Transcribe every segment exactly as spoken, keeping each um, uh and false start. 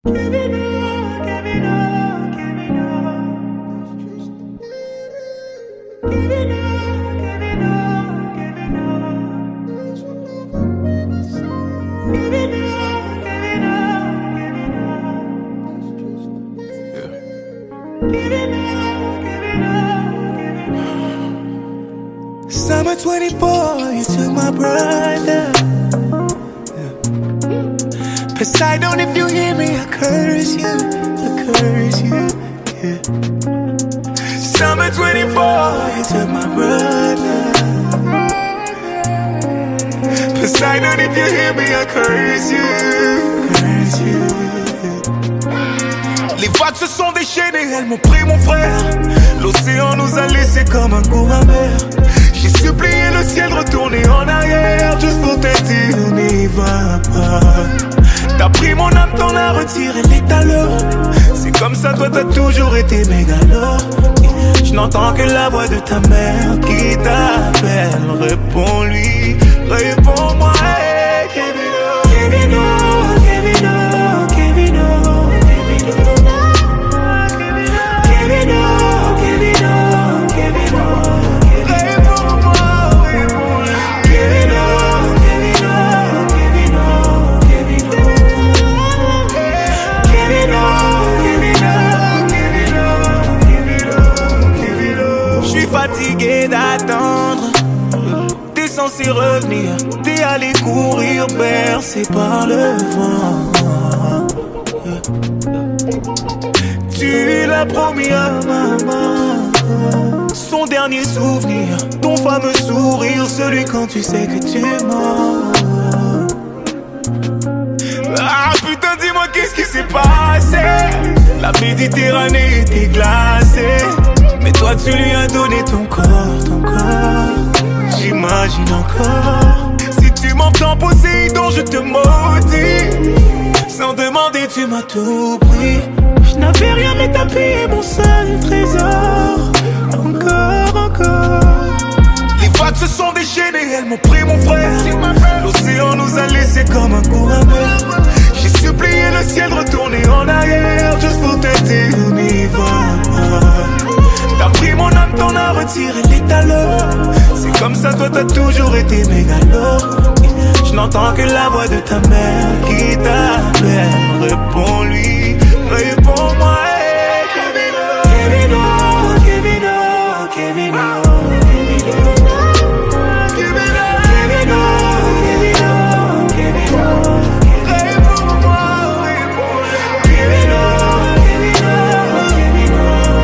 Summer twenty-four, you took my brother. Yeah. Poseidon, if you hear me, I curse you, I curse you. Yeah. Summer twenty-four, you took my brother. Poseidon, if you hear me, I curse you, curse you. Les vagues se sont déchaînées, elles m'ont pris mon frère. L'océan nous a laissé comme un goût amer. J'ai supplié le ciel de retourner en arrière, juste pour te dire n'y va pas. T'as pris mon âme, t'en as retiré les talons. C'est comme ça, toi t'as toujours été mégalo. Je n'entends que la voix de ta mère qui t'appelle. Réponds-lui, réponds-moi, hey, Kevino, Kevino, Kevino, Kevino, Kevino, Kevino, Kevino. Fatigué d'attendre, t'es censé revenir, t'es allé courir bercé par le vent. Tu l'as promis à maman, son dernier souvenir, ton fameux sourire, celui quand tu sais que tu mens. Ah putain, dis-moi qu'est-ce qui s'est passé. La Méditerranée était glacée, mais toi tu lui as donné ton corps, ton corps. J'imagine encore. Si tu m'entends Poséidon, je te maudis. Sans demander tu m'as tout pris. Je n'avais rien mais t'as payé mon seul trésor. Encore, encore. Les vagues se sont déchaînées, elles m'ont pris mon frère. L'océan nous a laissé comme un goût amer. J'ai supplié le ciel de retourner en arrière, juste pour te dire n'y va pas. T'as pris mon âme, t'en as retiré les talons. C'est comme ça, toi t'as toujours été mégalo. Je n'entends que la voix de ta mère qui t'appelle. Réponds-lui, réponds-moi, hey, Kevino, Kevino, Kevino, Kevino, Kevino, Kevino, Kevino, Kevino. Réponds-moi, réponds-moi, Kevino, Kevino, Kevino.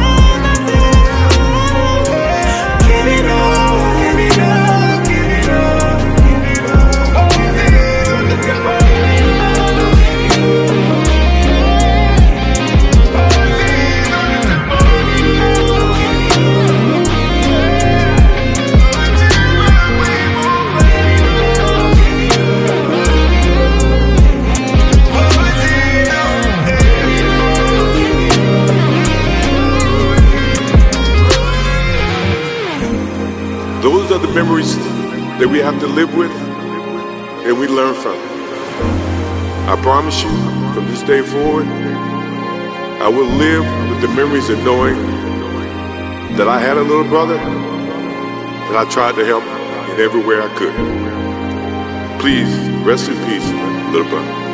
Those are the memories that we have to live with and we learn from. I promise you, from this day forward, I will live with the memories of knowing that I had a little brother and I tried to help in every way I could. Please, rest in peace, little brother.